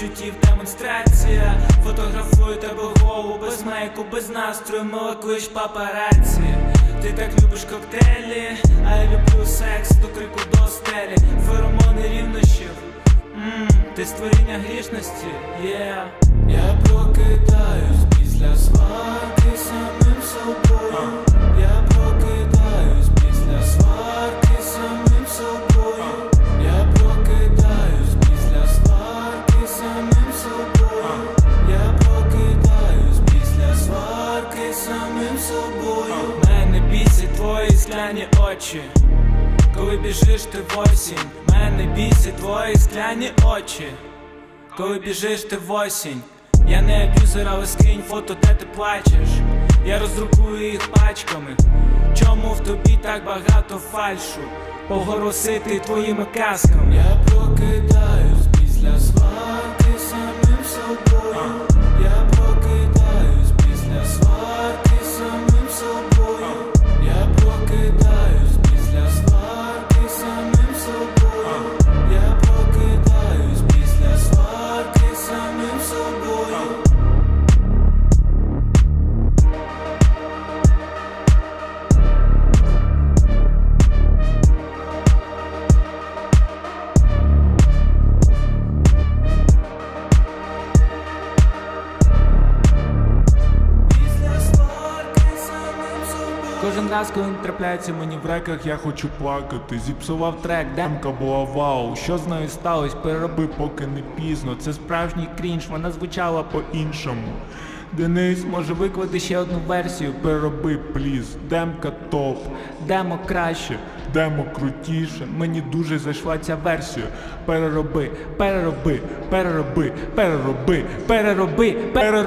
почуттів демонстрація. Фотографую тебе голу, без мейку, без настрою, молокуєш папараці. Ти так любиш коктейлі, а я люблю секс до крику до стелі. Феромони рівнощів, ти створіння грішності, yeah. Я прокидаюсь після сварки самим собою. Я прокидаюсь після сварки самим собою. Я прокидаюсь після сварки самим собою. Я прокидаюсь після сварки самим собою. Мене бісять твої скляні очі, коли біжиш ти в осінь. Мене бісять твої скляні очі, коли біжиш ти в осінь. Я не аб'юзер, але скинь фото, де ти плачеш. Я роздрукую їх пачками. Чому в тобі так багато фальшу? Погоросити твоїми казками. Я прокидаюсь після сварки самим собою. Я прокидаюсь після сварки самим собою. Я прокидаюсь після сварки самим собою. Я прокидаюсь після сварки самим собою. Кожен раз, коли трапляється мені в реках, я хочу плакати. Зіпсував трек, демка була вау. Що з нею сталося, перероби, поки не пізно. Це справжній крінж, вона звучала по-іншому. Денис може виклати ще одну версію. Перероби, пліз, демка топ. Демо краще, демо крутіше. Мені дуже зайшла ця версія. Перероби, перероби, перероби, перероби, перероби, перероби.